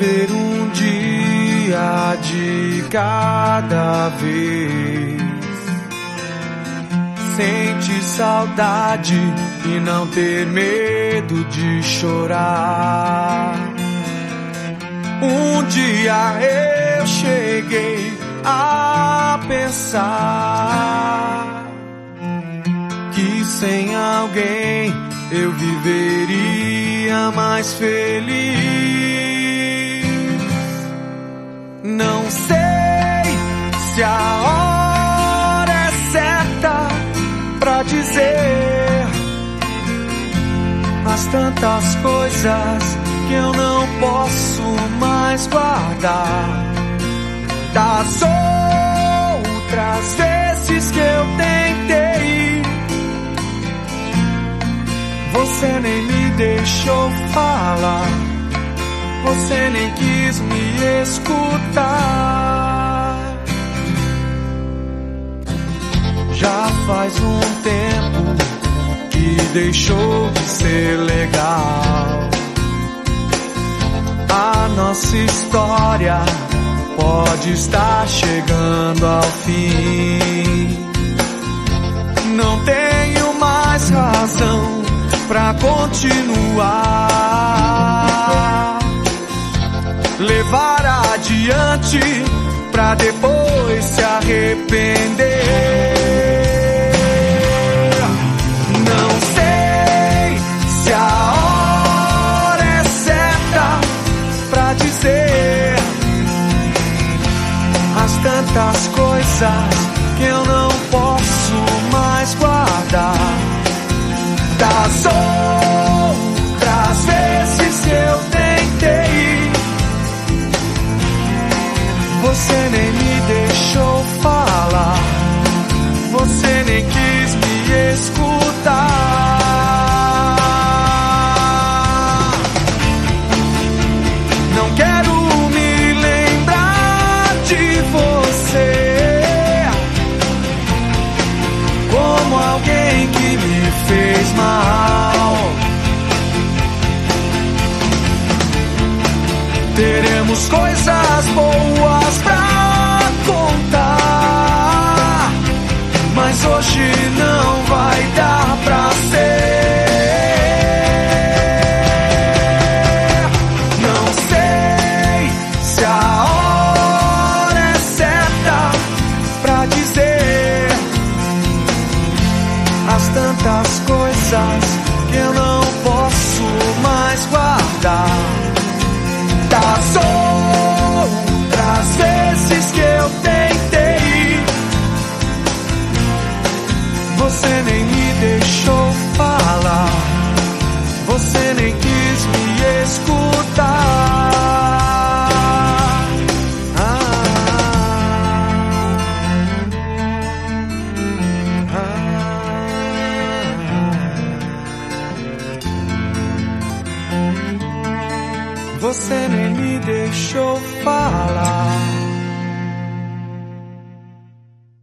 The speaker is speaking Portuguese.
viver um dia de cada vez. Sente saudade e não ter medo de chorar. Um dia eu cheguei a pensar que sem alguém eu viveria mais feliz. Não sei se a hora é certa pra dizer as tantas coisas que eu não posso mais guardar. Das outras vezes que eu tentei, você nem me deixou falar, você nem quis me escutar. Já faz um tempo que deixou de ser legal. A nossa história pode estar chegando ao fim. Não tenho mais razão pra continuar. Levar adiante pra depois se arrepender. Não sei se a hora é certa pra dizer as tantas coisas que eu não posso mais guardar. Das outras vezes que eu tentei, você nem me deixou falar, você nem quis me escutar. Não quero me lembrar de você como alguém que me fez mal. Teremos coisas boas pra contar, mas hoje não vai dar pra ser. Não sei se a hora é certa pra dizer as tantas coisas que eu não posso mais guardar. Das outras vezes que eu tentei, você nem me deixou falar, você nem quis me escutar. Você nem me deixou falar.